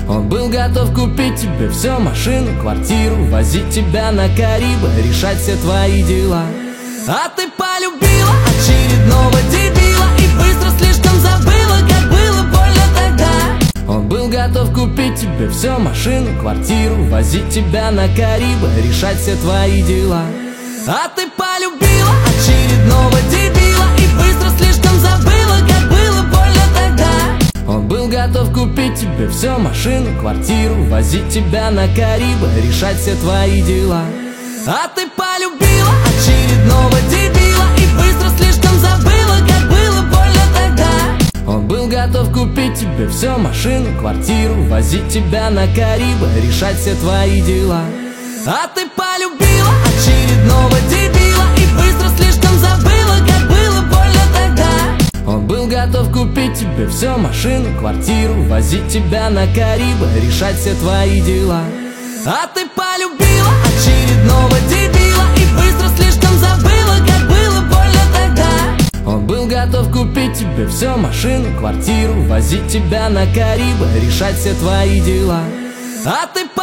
Он был готов купить тебе все: машину, квартиру, возить тебя на Карибы, решать все твои дела. А ты полюбила очередного дебила и быстро слишком забыла, как было больно тогда. Он был готов купить тебе все: машину, квартиру, возить тебя на Карибы, решать все твои дела. А ты полюбила очередного дебила и быстро слишком забыла, как было больно тогда. Он был готов купить тебе все: машину, квартиру, возить тебя на Карибы, решать все твои дела. А ты полюбила очередного дебила и быстро слишком забыла, как было больно тогда. Он был готов купить тебе все: машину, квартиру, возить тебя на Карибы, решать все твои дела. А ты полюбила очередного дебила и быстро слишком забыла, как было больно тогда. Он был готов купить тебе все: машину, квартиру, возить тебя на Карибы, решать все твои дела. А ты полюбила очередного дебила и быстро слишком забыла, как было больно тогда. Он был готов купить тебе все: машину, квартиру, возить тебя на Карибы, решать все твои дела. А ты